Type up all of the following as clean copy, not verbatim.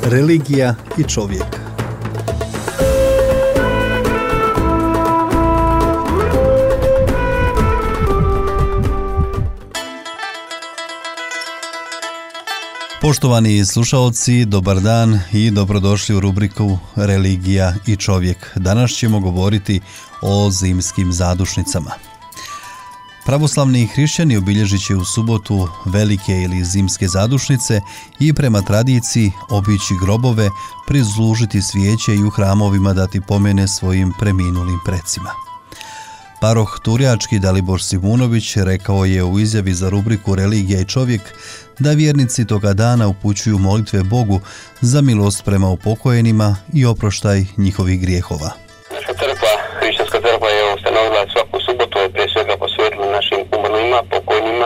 Religija i čovjek. Poštovani slušaoci, dobar dan i dobrodošli u rubriku Religija i čovjek. Danas ćemo govoriti o zimskim zadušnicama. Pravoslavni hrišćani obilježit će u subotu velike ili zimske zadušnice i prema tradiciji obići grobove, prizlužiti svijeće i u hramovima dati pomene svojim preminulim precima. Paroh Turjački Dalibor Simunović rekao je u izjavi za rubriku Religija i čovjek da vjernici toga dana upućuju molitve Bogu za milost prema upokojenima i oproštaj njihovih grijehova. Naša crkva, hrišćanska crkva je ustanovila svaku subotu je prije svega posvetila našim umrlima, pokojnima,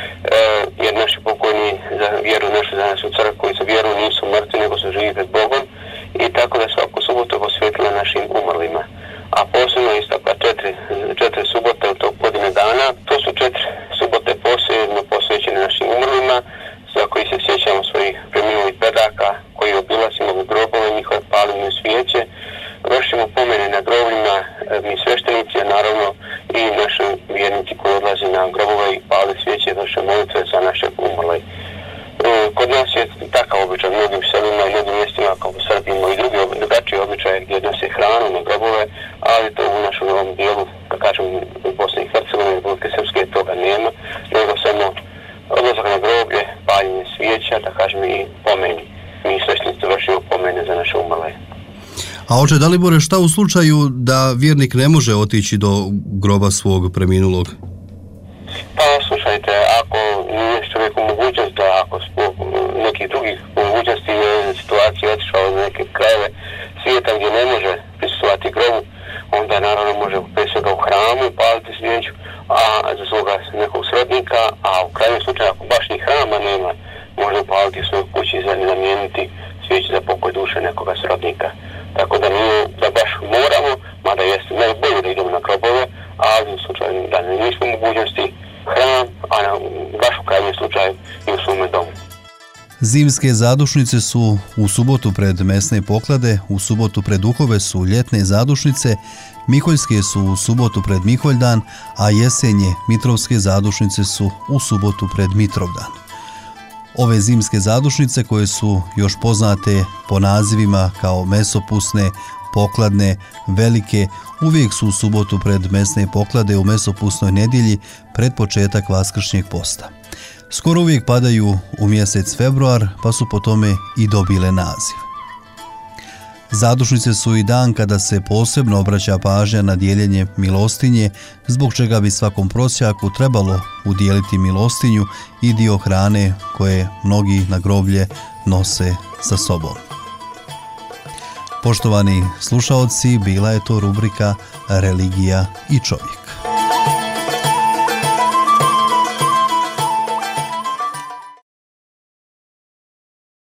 jer naši pokojni za vjeru našu za našu crkvu i za vjeru nisu mrtvi nego su živi pred Bogom i tako da svaku subotu je posvetila našim umrlima. A posebno istakla četiri subote u tog godine dana. To su 4 subote posebno posvećene našim umrlima, za koji se sjećamo svojih preminulih predaka, koji obilazimo u grobove, njihove palimo svijeće, vršimo pomene na grobljima, mi sveštenici, a naravno i naši vjernici koji odlaze na grobove i pali svijeće, vrše molitve za naše umrle. Kod nas je takav običaj u mnogim selima i mnogim mjestima kao u Srbiji imamo i drugi drugačiji običaje gdje nose hranu na grobove, ali to u našem novom dijelu, da kažem u Bosni i Hercegovini, Republike Srpske toga nema, nego samo odlazak na groblje, paljenje svijeća, da kažem i pomeni. Mi sveštenici vršimo pomene za naše umrle. A oče Dalibore, šta u slučaju da vjernik ne može otići do groba svog preminulog? Pa slušajte, ako nije čovjek u mogućnosti da ako zbog nekih drugih mogućnosti je situacija otišao u neke krajeve svijeta gdje ne može prisustvovati grobu, onda naravno može prije svega u hramu paliti svijeću, a za svoga nekog srodnika, a u krajnjem slučaju ako baš ni hrama nema, može upaliti u svojoj kući i zamijeniti svijeću za pokoj duše nekoga srodnika. Tako da nije da baš moramo, mada jeste najbolje da idemo na grobove, ali u slučaju da nismo mogućnosti hram, a baš u krajnjem slučaju i u svome domu. Zimske zadušnice su u subotu pred mesne poklade, u subotu pred duhove su ljetne zadušnice, miholjske su u subotu pred Miholjdan, a jesenje mitrovske zadušnice su u subotu pred Mitrovdan. Ove zimske zadušnice, koje su još poznate po nazivima kao mesopusne, pokladne, velike, uvijek su u subotu pred mesne poklade u mesopusnoj nedjelji pred početak vaskršnjeg posta. Skoro uvijek padaju u mjesec februar, pa su po tome i dobile naziv. Zadušnice su i dan kada se posebno obraća pažnja na dijeljenje milostinje, zbog čega bi svakom prosjaku trebalo udijeliti milostinju i dio hrane koje mnogi na groblje nose sa sobom. Poštovani slušaoci, bila je to rubrika Religija i čovjek.